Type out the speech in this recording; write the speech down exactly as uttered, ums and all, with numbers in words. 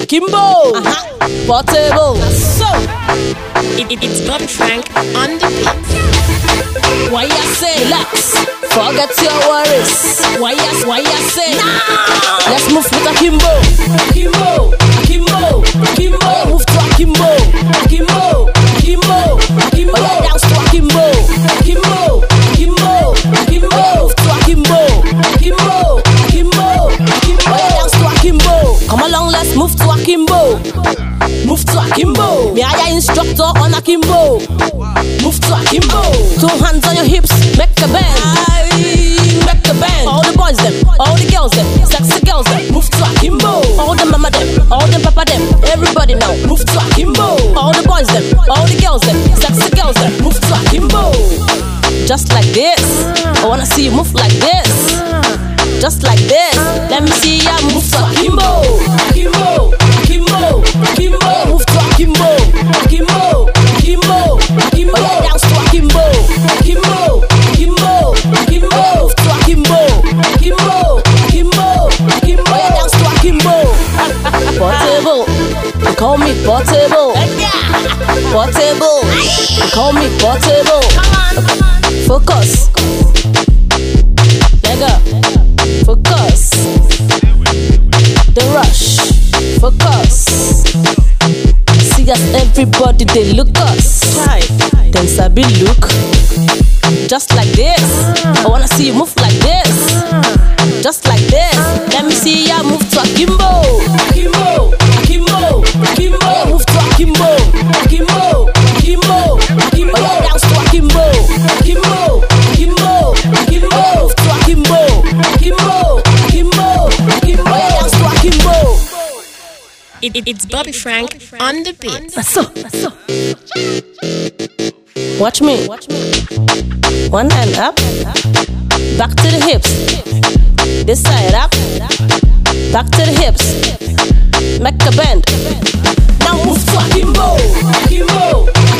Akimbo, Uh-huh. Portable. So, it, it, it's Bobby Frank on the beat. Why ya say? Relax, forget your worries. Why ya, why ya say? Nah. Let's move with Akimbo. Akimbo, Akimbo, Akimbo. Move to Akimbo. Akimbo, Akimbo, Akimbo. Oh, yeah, dance to Akimbo. Akimbo, Akimbo, Akimbo. Move to Akimbo. Akimbo, Akimbo, Akimbo. Oh, yeah, dance to Akimbo. Come along, let's move to Akimbo. Move to Akimbo. Me I your instructor on Akimbo. Move to Akimbo. Two hands on your hips, make a bend. Make a bend. All the boys them, all the girls them, sexy girls them. Move to Akimbo. All the mama them, all the papa them. Everybody now, move to Akimbo. All the boys them, all the girls them, sexy girls them. Move to Akimbo. Just like this. I wanna see you move like this. Just like this. Let me see ya move to Akimbo. Akimbo, Akimbo, Akimbo. Move to Akimbo. Akimbo, Akimbo, Akimbo. Oh, yeah, dance to Akimbo. Akimbo, Akimbo, Akimbo. Move to Akimbo. Akimbo, Akimbo, Akimbo. Oh, yeah, dance to Akimbo. Portable, they call me Portable. Portable, they call me Portable. Focus, nigga. Focus. The rush. Focus. See us, everybody, they look us. Then Sabi look. Just like this. I wanna see you move like this. Just like this. Let me see ya move to Akimbo. Akimbo, Akimbo, Akimbo. Yeah, move to Akimbo. Akimbo, Akimbo, Akimbo. Oh, yeah, dance to Akimbo. Akimbo, Akimbo, Akimbo. Move to Akimbo. Akimbo, Akimbo, Akimbo. Oh, yeah, dance to Akimbo. It, it, it's Bobby Frank on the beat. So, so. Watch me. One hand up, back to the hips. This side up, back to the hips. Make a bend. Now move to Akimbo. Akimbo,